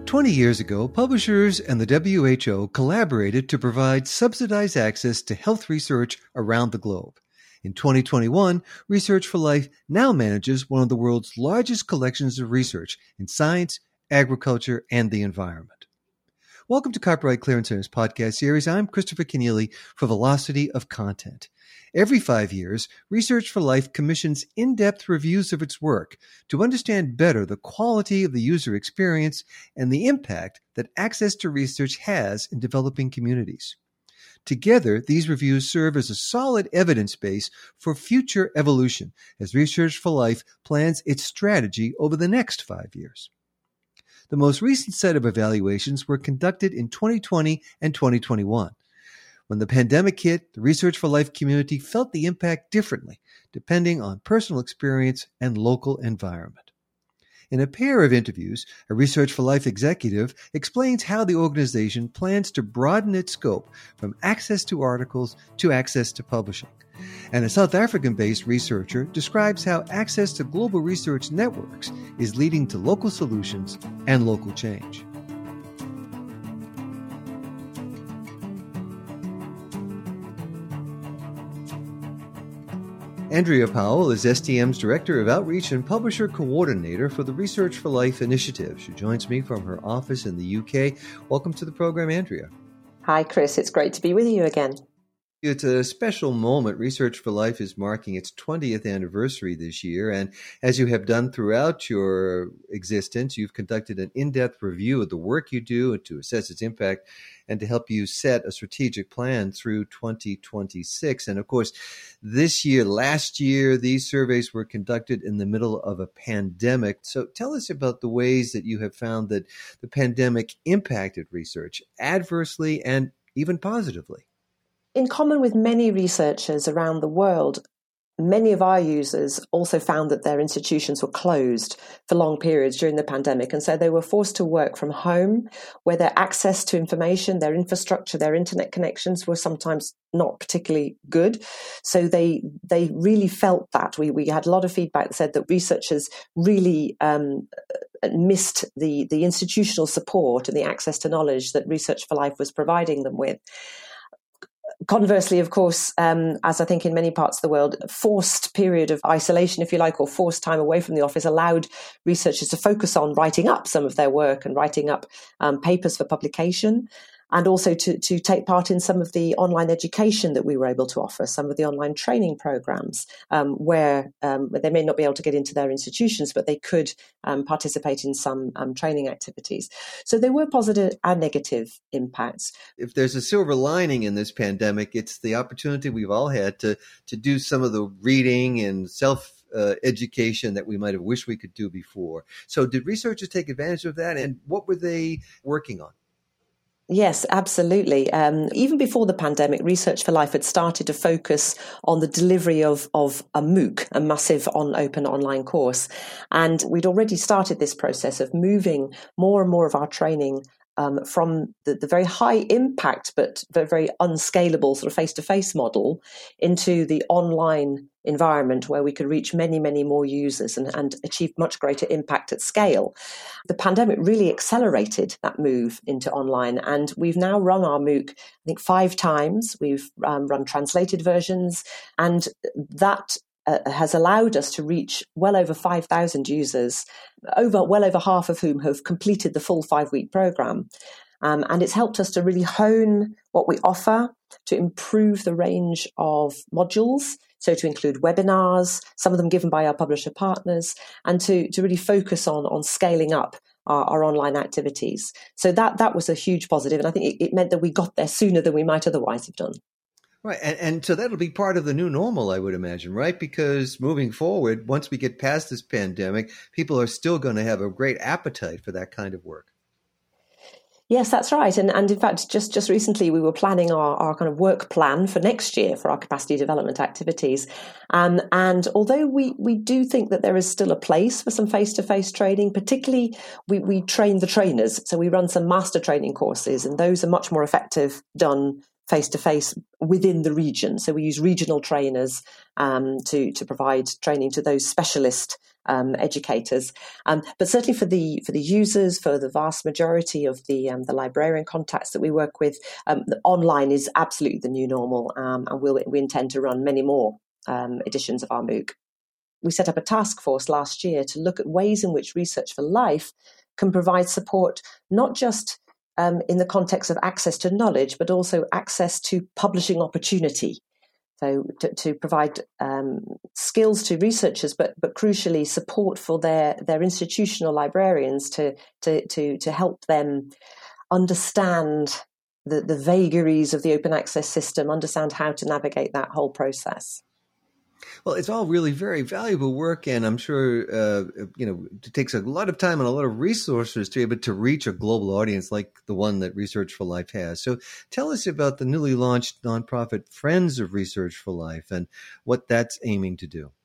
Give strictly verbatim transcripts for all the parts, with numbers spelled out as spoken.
twenty years ago, publishers and the W H O collaborated to provide subsidized access to health research around the globe. In twenty twenty-one, Research for Life now manages one of the world's largest collections of research in science, agriculture, and the environment. Welcome to Copyright Clearance Center's podcast series. I'm Christopher Keneally for Velocity of Content. Every five years, Research for Life commissions in-depth reviews of its work to understand better the quality of the user experience and the impact that access to research has in developing communities. Together, these reviews serve as a solid evidence base for future evolution as Research for Life plans its strategy over the next five years. The most recent set of evaluations were conducted in twenty twenty and twenty twenty-one. When the pandemic hit, the Research for Life community felt the impact differently, depending on personal experience and local environment. In a pair of interviews, a Research for Life executive explains how the organization plans to broaden its scope from access to articles to access to publishing. And a South African-based researcher describes how access to global research networks is leading to local solutions and local change. Andrea Powell is S T M's Director of Outreach and Publisher Coordinator for the Research for Life initiative. She joins me from her office in the U K. Welcome to the program, Andrea. Hi, Chris. It's great to be with you again. It's a special moment. Research for Life is marking its twentieth anniversary this year, and as you have done throughout your existence, you've conducted an in-depth review of the work you do to assess its impact and to help you set a strategic plan through twenty twenty-six. And of course, this year, last year, these surveys were conducted in the middle of a pandemic. So tell us about the ways that you have found that the pandemic impacted research adversely and even positively. In common with many researchers around the world, many of our users also found that their institutions were closed for long periods during the pandemic. And so they were forced to work from home, where their access to information, their infrastructure, their internet connections were sometimes not particularly good. So they they really felt that. We, we had a lot of feedback that said that researchers really um, missed the, the institutional support and the access to knowledge that Research for Life was providing them with. Conversely, of course, um, as I think in many parts of the world, a forced period of isolation, if you like, or forced time away from the office allowed researchers to focus on writing up some of their work and writing up um, papers for publication, and also to, to take part in some of the online education that we were able to offer, some of the online training programs, um, where um, they may not be able to get into their institutions, but they could um, participate in some um, training activities. So there were positive and negative impacts. If there's a silver lining in this pandemic, it's the opportunity we've all had to, to do some of the reading and self Uh, education that we might have wished we could do before. So did researchers take advantage of that, and what were they working on? Yes, absolutely. Um, even before the pandemic, Research for Life had started to focus on the delivery of, of a MOOC, a massive on open online course. And we'd already started this process of moving more and more of our training Um, from the, the very high impact but very, very unscalable sort of face-to-face model into the online environment where we could reach many, many more users and, and achieve much greater impact at scale. The pandemic really accelerated that move into online, and we've now run our MOOC, I think, five times. We've um, run translated versions, and that Uh, has allowed us to reach well over five thousand users, over well over half of whom have completed the full five-week program. Um, and it's helped us to really hone what we offer, to improve the range of modules, so to include webinars, some of them given by our publisher partners, and to, to really focus on, on scaling up our, our online activities. So that, that was a huge positive, and I think it, it meant that we got there sooner than we might otherwise have done. Right. And, and so that'll be part of the new normal, I would imagine, right? Because moving forward, once we get past this pandemic, people are still going to have a great appetite for that kind of work. Yes, that's right. And and in fact, just, just recently, we were planning our, our kind of work plan for next year for our capacity development activities. Um, and although we, we do think that there is still a place for some face-to-face training, particularly we, we train the trainers. So we run some master training courses, and those are much more effective done face-to-face within the region. So we use regional trainers um, to, to provide training to those specialist um, educators. Um, but certainly for the for the users, for the vast majority of the um, the librarian contacts that we work with, um, the online is absolutely the new normal, um, and we'll, we intend to run many more um, editions of our MOOC. We set up a task force last year to look at ways in which Research for Life can provide support, not just um, in the context of access to knowledge, but also access to publishing opportunity. So to, to provide um, skills to researchers, but but crucially support for their, their institutional librarians to, to, to, to help them understand the, the vagaries of the open access system, understand how to navigate that whole process. Well, it's all really very valuable work, and I'm sure uh, you know it takes a lot of time and a lot of resources to be able to reach a global audience like the one that Research for Life has. So tell us about the newly launched nonprofit Friends of Research for Life and what that's aiming to do.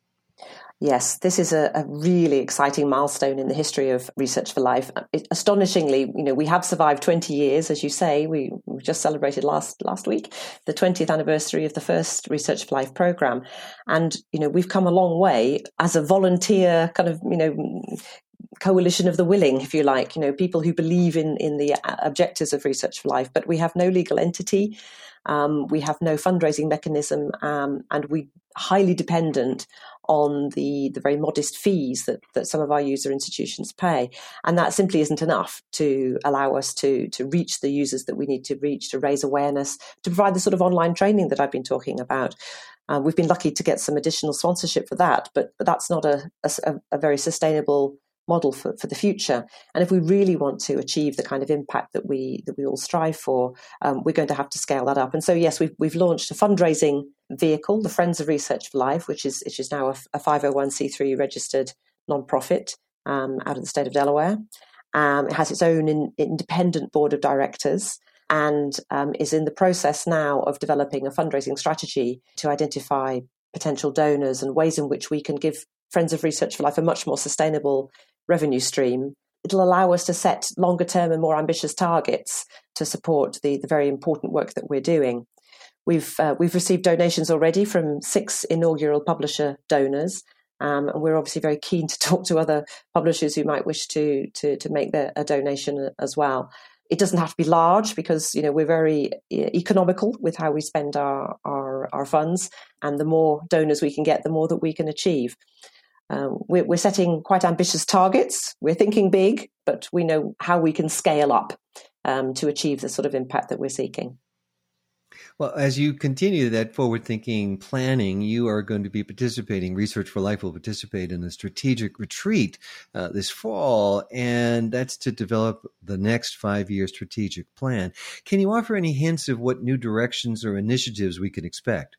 Yes, this is a, a really exciting milestone in the history of Research for Life. It, astonishingly, you know, we have survived twenty years, as you say. We, we just celebrated last last week the twentieth anniversary of the first Research for Life program, and you know, we've come a long way as a volunteer kind of, you know, coalition of the willing, if you like. You know, people who believe in in the objectives of Research for Life, but we have no legal entity. Um, we have no fundraising mechanism, um, and we're highly dependent on the, the very modest fees that, that some of our user institutions pay. And that simply isn't enough to allow us to, to reach the users that we need to reach, to raise awareness, to provide the sort of online training that I've been talking about. Uh, we've been lucky to get some additional sponsorship for that, but, but that's not a, a, a very sustainable model for, for the future. And if we really want to achieve the kind of impact that we that we all strive for, um, we're going to have to scale that up. And so, yes, we've we've launched a fundraising vehicle, the Friends of Research for Life, which is which is now a, a five oh one c three registered nonprofit um, out of the state of Delaware. Um, it has its own in, independent board of directors, and um, is in the process now of developing a fundraising strategy to identify potential donors and ways in which we can give Friends of Research for Life a much more sustainable revenue stream. It'll allow us to set longer term and more ambitious targets to support the, the very important work that we're doing. We've uh, we've received donations already from six inaugural publisher donors, um, and we're obviously very keen to talk to other publishers who might wish to to, to make their, a donation as well. It doesn't have to be large because, you know, we're very economical with how we spend our, our, our funds, and the more donors we can get, the more that we can achieve. Um, we're, we're setting quite ambitious targets. We're thinking big, but we know how we can scale up um, to achieve the sort of impact that we're seeking. Well, as you continue that forward-thinking planning, you are going to be participating, Research for Life will participate in a strategic retreat uh, this fall, and that's to develop the next five-year strategic plan. Can you offer any hints of what new directions or initiatives we can expect?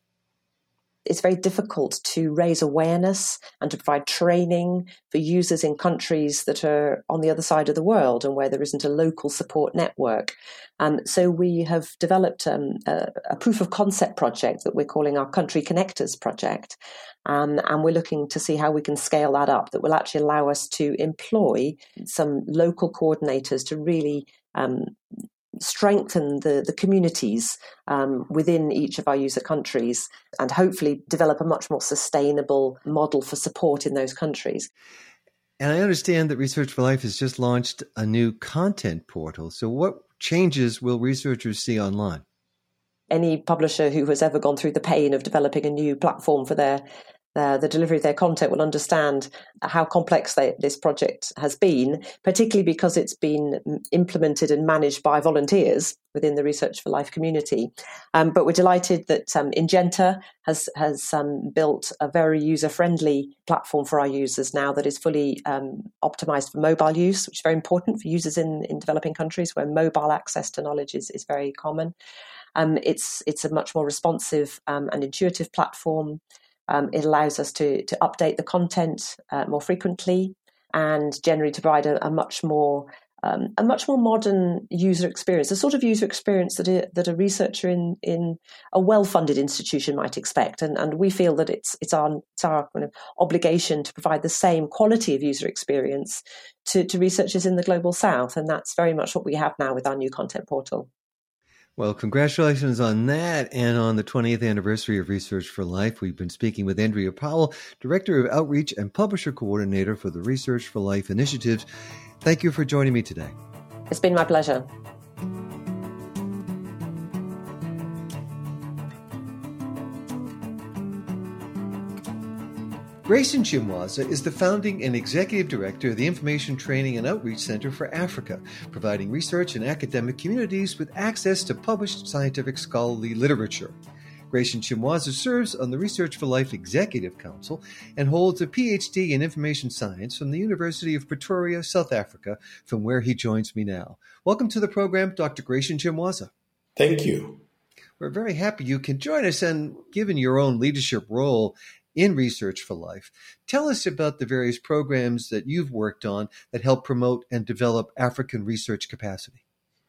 It's very difficult to raise awareness and to provide training for users in countries that are on the other side of the world and where there isn't a local support network. Um, so we have developed um, a, a proof of concept project that we're calling our Country Connectors project. Um, and we're looking to see how we can scale that up, that will actually allow us to employ some local coordinators to really um, strengthen the, the communities um, within each of our user countries and hopefully develop a much more sustainable model for support in those countries. And I understand that Research for Life has just launched a new content portal. So what changes will researchers see online? Any publisher who has ever gone through the pain of developing a new platform for their Uh, the delivery of their content will understand how complex they, this project has been, particularly because it's been implemented and managed by volunteers within the Research for Life community. Um, but we're delighted that um, Ingenta has, has um, built a very user-friendly platform for our users now that is fully um, optimized for mobile use, which is very important for users in, in developing countries where mobile access to knowledge is, is very common. Um, it's, it's a much more responsive um, and intuitive platform. Um, it allows us to to update the content uh, more frequently and generally to provide a, a much more um, a much more modern user experience, the sort of user experience that a, that a researcher in, in a well-funded institution might expect. And, and we feel that it's it's our it's our kind of obligation to provide the same quality of user experience to, to researchers in the Global South, and that's very much what we have now with our new content portal. Well, congratulations on that and on the twentieth anniversary of Research for Life. We've been speaking with Andrea Powell, Director of Outreach and Publisher Coordinator for the Research for Life initiatives. Thank you for joining me today. It's been my pleasure. Grayson Chimwaza is the founding and executive director of the Information Training and Outreach Center for Africa, providing research and academic communities with access to published scientific scholarly literature. Grayson Chimwaza serves on the Research for Life Executive Council and holds a P H D in Information Science from the University of Pretoria, South Africa, from where he joins me now. Welcome to the program, Doctor Grayson Chimwaza. Thank you. We're very happy you can join us, and given your own leadership role in Research for Life, tell us about the various programs that you've worked on that help promote and develop African research capacity.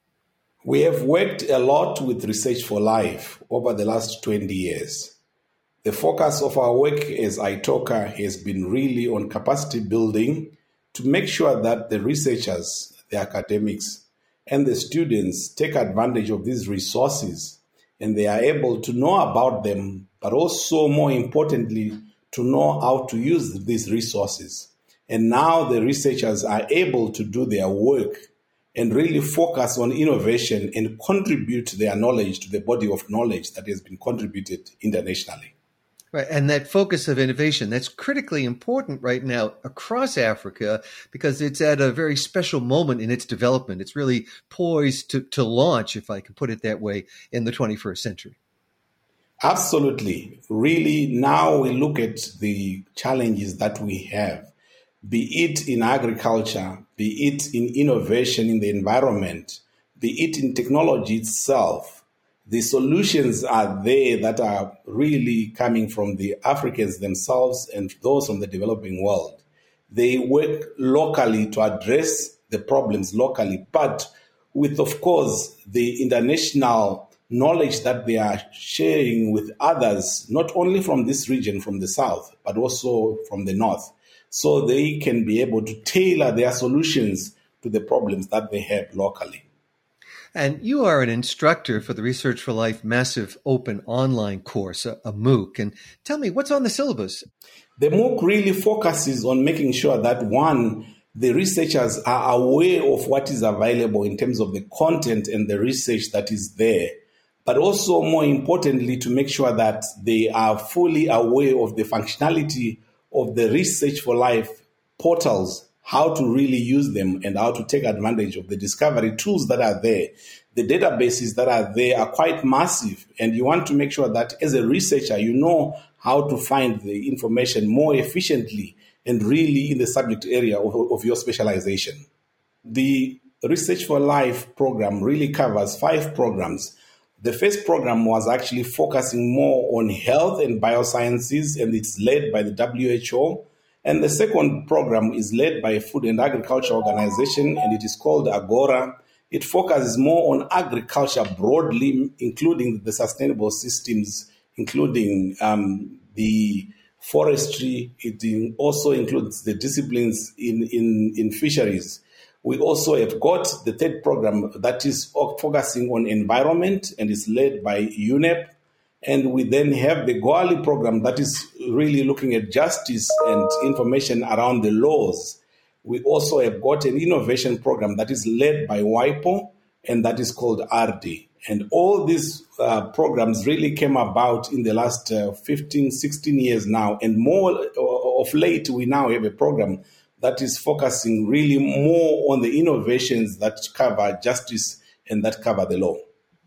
We have worked a lot with Research for Life over the last twenty years. The focus of our work as ITOCA has been really on capacity building to make sure that the researchers, the academics, and the students take advantage of these resources and they are able to know about them, but also more importantly, to know how to use these resources. And now the researchers are able to do their work and really focus on innovation and contribute their knowledge to the body of knowledge that has been contributed internationally. Right, and that focus of innovation, that's critically important right now across Africa because it's at a very special moment in its development. It's really poised to, to launch, if I can put it that way, in the twenty-first century. Absolutely. Really, now we look at the challenges that we have, be it in agriculture, be it in innovation in the environment, be it in technology itself. The solutions are there that are really coming from the Africans themselves and those from the developing world. They work locally to address the problems locally, but with, of course, the international knowledge that they are sharing with others, not only from this region, from the south, but also from the north, so they can be able to tailor their solutions to the problems that they have locally. And you are an instructor for the Research for Life Massive Open Online course, a, a MOOC. And tell me, what's on the syllabus? The MOOC really focuses on making sure that, one, the researchers are aware of what is available in terms of the content and the research that is there, but also, more importantly, to make sure that they are fully aware of the functionality of the Research for Life portals, how to really use them and how to take advantage of the discovery tools that are there. The databases that are there are quite massive, and you want to make sure that as a researcher, you know how to find the information more efficiently and really in the subject area of, of your specialization. The Research for Life program really covers five programs. The first program was actually focusing more on health and biosciences, and it's led by the W H O. And the second program is led by a Food and Agriculture Organization, and it is called Agora. It focuses more on agriculture broadly, including the sustainable systems, including um, the forestry. It also includes the disciplines in, in, in fisheries. We also have got the third program that is focusing on environment, and is led by U N E P. And we then have the Goali program that is really looking at justice and information around the laws. We also have got an innovation program that is led by WIPO, and that is called R D. And all these uh, programs really came about in the last uh, fifteen, sixteen years now. And more of late, we now have a program that is focusing really more on the innovations that cover justice and that cover the law.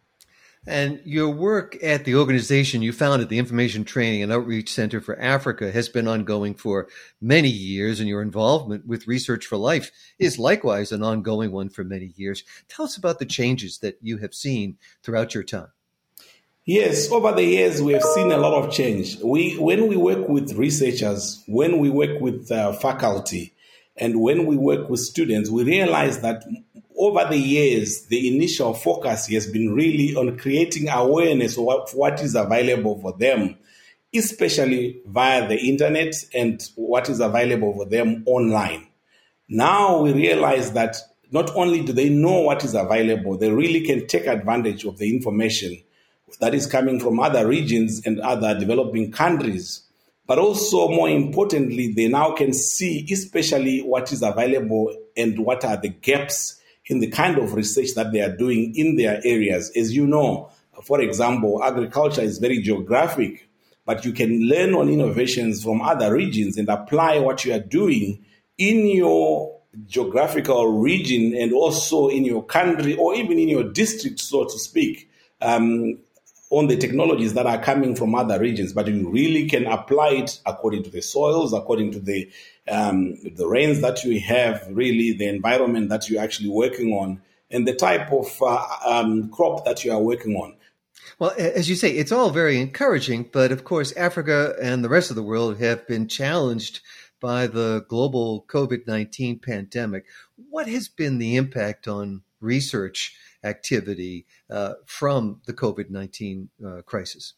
And your work at the organization you founded, the Information Training and Outreach Center for Africa, has been ongoing for many years, and your involvement with Research for Life is likewise an ongoing one for many years. Tell us about the changes that you have seen throughout your time. Yes, over the years, we have seen a lot of change. We, when we work with researchers, when we work with uh, faculty, and when we work with students, we realize that over the years, the initial focus has been really on creating awareness of what, what is available for them, especially via the internet and what is available for them online. Now we realize that not only do they know what is available, they really can take advantage of the information that is coming from other regions and other developing countries. But also, more importantly, they now can see especially what is available and what are the gaps in the kind of research that they are doing in their areas. As you know, for example, agriculture is very geographic, but you can learn on innovations from other regions and apply what you are doing in your geographical region and also in your country or even in your district, so to speak, um, on the technologies that are coming from other regions. But you really can apply it according to the soils, according to the um, the rains that you have, really the environment that you're actually working on, and the type of uh, um, crop that you are working on. Well, as you say, it's all very encouraging, but of course, Africa and the rest of the world have been challenged by the global COVID nineteen pandemic. What has been the impact on research activity uh, from the COVID nineteen uh, crisis?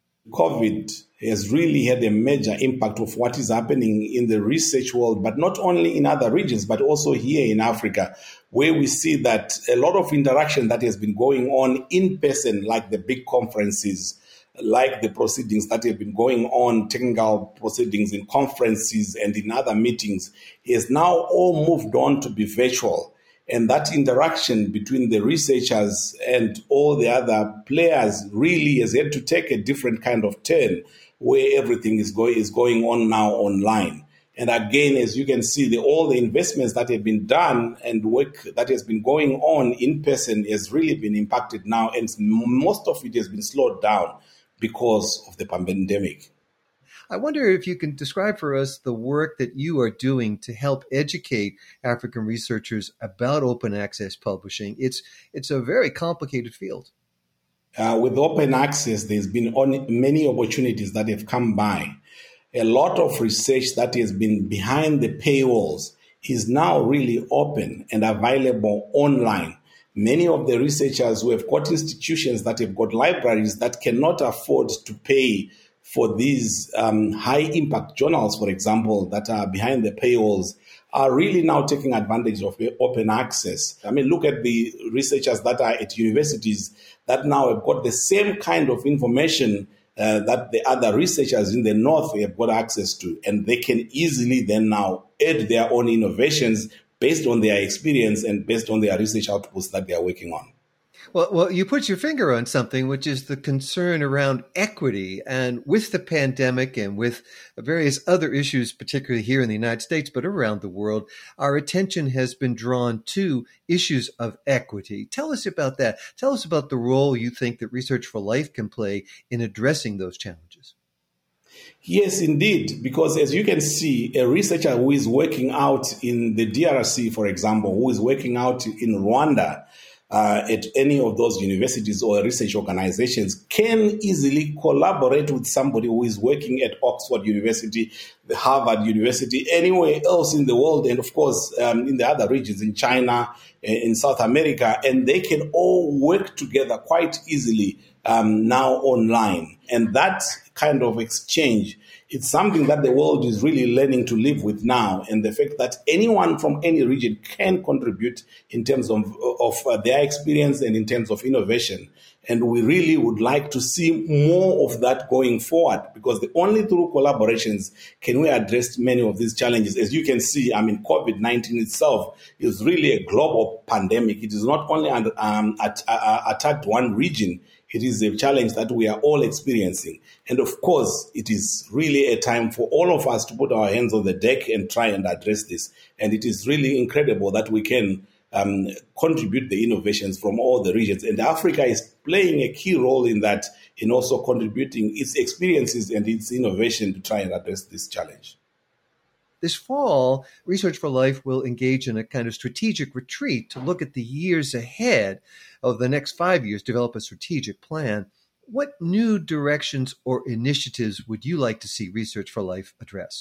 COVID has really had a major impact of what is happening in the research world, but not only in other regions, but also here in Africa, where we see that a lot of interaction that has been going on in person, like the big conferences, like the proceedings that have been going on, technical proceedings in conferences and in other meetings, is now all moved on to be virtual. And that interaction between the researchers and all the other players really has had to take a different kind of turn, where everything is, go- is going on now online. And again, as you can see, the, all the investments that have been done and work that has been going on in person has really been impacted now, and most of it has been slowed down because of the pandemic. I wonder if you can describe for us the work that you are doing to help educate African researchers about open access publishing. It's it's a very complicated field. Uh, with open access, there's been on many opportunities that have come by. A lot of research that has been behind the paywalls is now really open and available online. Many of the researchers who have got institutions that have got libraries that cannot afford to pay for these um, high-impact journals, for example, that are behind the paywalls, are really now taking advantage of open access. I mean, look at the researchers that are at universities that now have got the same kind of information uh, that the other researchers in the north have got access to, and they can easily then now add their own innovations based on their experience and based on their research outputs that they are working on. Well, well, you put your finger on something, which is the concern around equity. And with the pandemic and with various other issues, particularly here in the United States, but around the world, our attention has been drawn to issues of equity. Tell us about that. Tell us about the role you think that Research for Life can play in addressing those challenges. Yes, indeed, because as you can see, a researcher who is working out in the D R C, for example, who is working out in Rwanda, Uh, at any of those universities or research organizations, can easily collaborate with somebody who is working at Oxford University, the Harvard University, anywhere else in the world, and of course um, in the other regions, in China, in South America, and they can all work together quite easily um, now online. And that kind of exchange, it's something that the world is really learning to live with now. And the fact that anyone from any region can contribute in terms of, of uh, their experience and in terms of innovation. And we really would like to see more of that going forward, because the only through collaborations can we address many of these challenges. As you can see, I mean, COVID nineteen itself is really a global pandemic. It is not only um, at, uh, attacked one region. It is a challenge that we are all experiencing. And of course, it is really a time for all of us to put our hands on the deck and try and address this. And it is really incredible that we can um, contribute the innovations from all the regions. And Africa is playing a key role in that, in also contributing its experiences and its innovation to try and address this challenge. This fall, Research for Life will engage in a kind of strategic retreat to look at the years ahead of the next five years, develop a strategic plan. What new directions or initiatives would you like to see Research for Life address?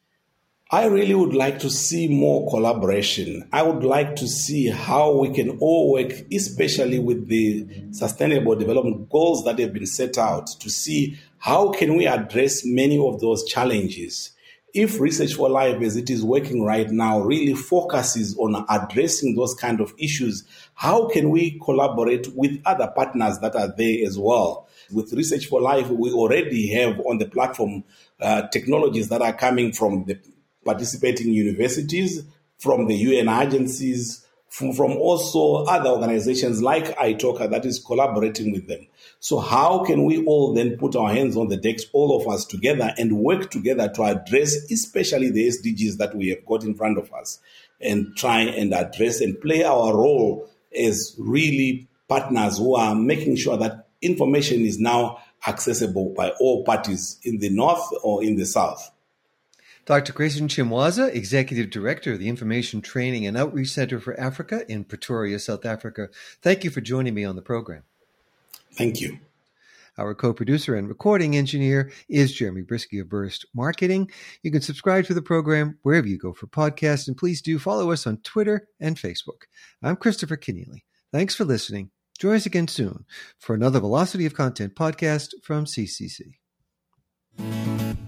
I really would like to see more collaboration. I would like to see how we can all work, especially with the Sustainable Development Goals that have been set out, to see how can we address many of those challenges. if Research for Life, as it is working right now, really focuses on addressing those kind of issues, how can we collaborate with other partners that are there as well? With Research for Life, we already have on the platform uh, technologies that are coming from the participating universities, from the U N agencies, from, from also other organizations like iTalker that is collaborating with them. So how can we all then put our hands on the decks, all of us together, and work together to address especially the S D Gs that we have got in front of us, and try and address and play our role as really partners who are making sure that information is now accessible by all parties in the North or in the South. Doctor Grayson Chimwaza, Executive Director of the Information Training and Outreach Center for Africa in Pretoria, South Africa. Thank you for joining me on the program. Thank you. Our co-producer and recording engineer is Jeremy Brisky of Burst Marketing. You can subscribe to the program wherever you go for podcasts, and please do follow us on Twitter and Facebook. I'm Christopher Keneally. Thanks for listening. Join us again soon for another Velocity of Content podcast from C C C.